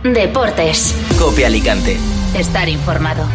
Deportes. COPE Alicante. Estar informado.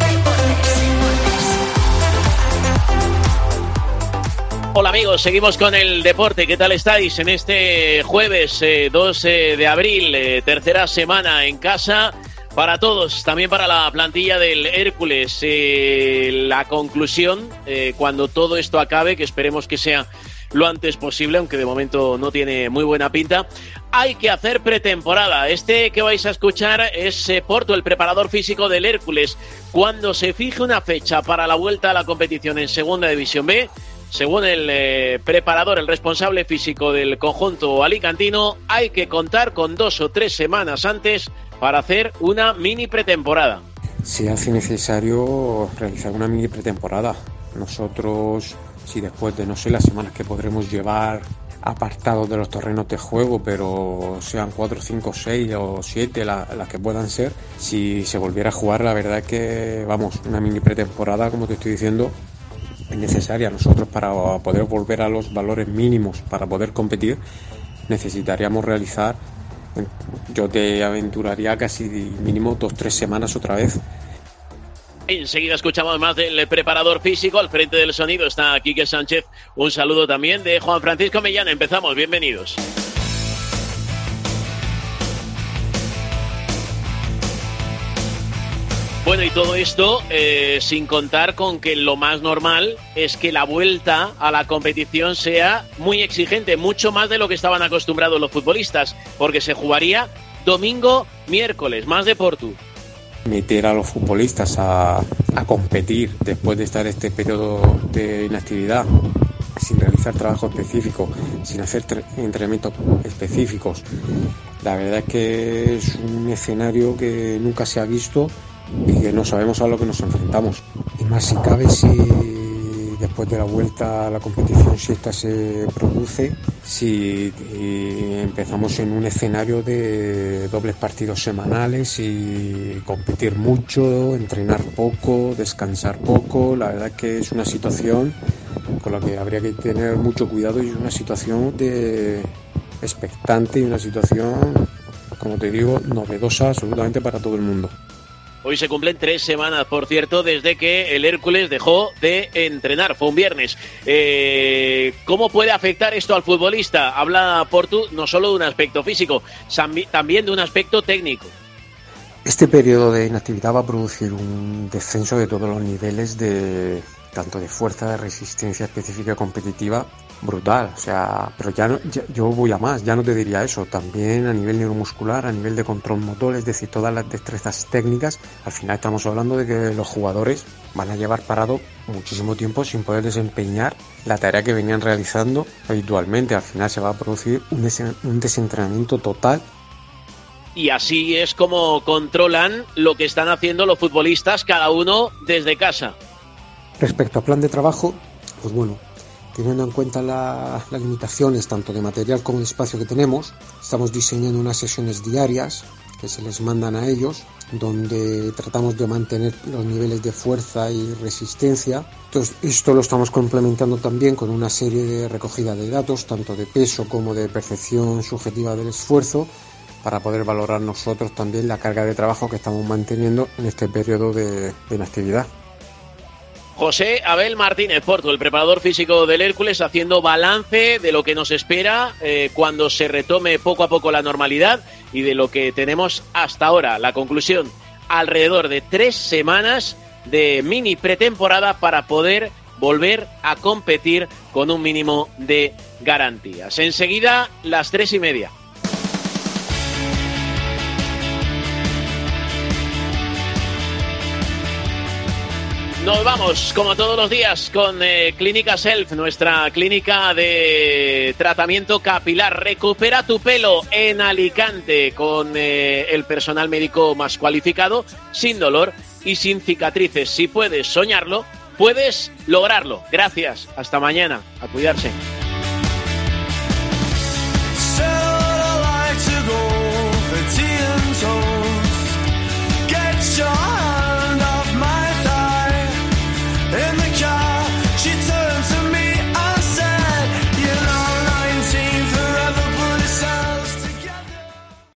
Hola amigos, seguimos con el deporte. ¿Qué tal estáis en este jueves 2 de abril? Tercera semana en casa para todos, también para la plantilla del Hércules. La conclusión, cuando todo esto acabe, que esperemos que sea lo antes posible, aunque de momento no tiene muy buena pinta, hay que hacer pretemporada. Este que vais a escuchar es Portu, el preparador físico del Hércules. Cuando se fije una fecha para la vuelta a la competición en Segunda División B, según el preparador, el responsable físico del conjunto alicantino, hay que contar con 2 o 3 semanas antes para hacer una mini pretemporada. Se hace necesario realizar una mini pretemporada. Nosotros, si después de, no sé, las semanas que podremos llevar apartados de los terrenos de juego, pero sean 4, 5, 6 o 7 las que puedan ser, si se volviera a jugar, la verdad es que, vamos, una mini pretemporada, como te estoy diciendo, es necesaria. Nosotros, para poder volver a los valores mínimos para poder competir, necesitaríamos realizar, yo te aventuraría casi mínimo 2 o 3 semanas otra vez. Enseguida escuchamos más del preparador físico. Al frente del sonido está Quique Sánchez. Un saludo también de Juan Francisco Millán. Empezamos, bienvenidos. Bueno, y todo esto sin contar con que lo más normal es que la vuelta a la competición sea muy exigente, mucho más de lo que estaban acostumbrados los futbolistas, porque se jugaría domingo, miércoles, más de Portu. Meter a los futbolistas a competir después de estar este periodo de inactividad, sin realizar trabajo específico, sin hacer entrenamientos específicos, la verdad es que es un escenario que nunca se ha visto y que no sabemos a lo que nos enfrentamos. Y más si cabe, si después de la vuelta a la competición, si esta se produce, si empezamos en un escenario de dobles partidos semanales y competir mucho, entrenar poco, descansar poco, la verdad es que es una situación con la que habría que tener mucho cuidado y es una situación expectante y una situación, como te digo, novedosa absolutamente para todo el mundo. Hoy se cumplen 3 semanas, por cierto, desde que el Hércules dejó de entrenar. Fue un viernes. ¿Cómo puede afectar esto al futbolista? Habla Portu no solo de un aspecto físico, también de un aspecto técnico. Este periodo de inactividad va a producir un descenso de todos los niveles, tanto de fuerza, de resistencia específica competitiva, brutal. O sea, pero yo voy a más, ya no te diría eso. También a nivel neuromuscular, a nivel de control motor, es decir, todas las destrezas técnicas. Al final estamos hablando de que los jugadores van a llevar parado muchísimo tiempo sin poder desempeñar la tarea que venían realizando habitualmente. Al final se va a producir un desentrenamiento total. Y así es como controlan lo que están haciendo los futbolistas, cada uno desde casa. Respecto al plan de trabajo, pues bueno, teniendo en cuenta las limitaciones tanto de material como de espacio que tenemos, estamos diseñando unas sesiones diarias que se les mandan a ellos, donde tratamos de mantener los niveles de fuerza y resistencia. Entonces, esto lo estamos complementando también con una serie de recogida de datos, tanto de peso como de percepción subjetiva del esfuerzo, para poder valorar nosotros también la carga de trabajo que estamos manteniendo en este periodo de inactividad. José Abel Martínez Portu, el preparador físico del Hércules, haciendo balance de lo que nos espera cuando se retome poco a poco la normalidad y de lo que tenemos hasta ahora. La conclusión, alrededor de 3 semanas de mini pretemporada para poder volver a competir con un mínimo de garantías. Enseguida, las 3:30. Nos vamos, como todos los días, con Clínica Self, nuestra clínica de tratamiento capilar. Recupera tu pelo en Alicante con el personal médico más cualificado, sin dolor y sin cicatrices. Si puedes soñarlo, puedes lograrlo. Gracias, hasta mañana, a cuidarse.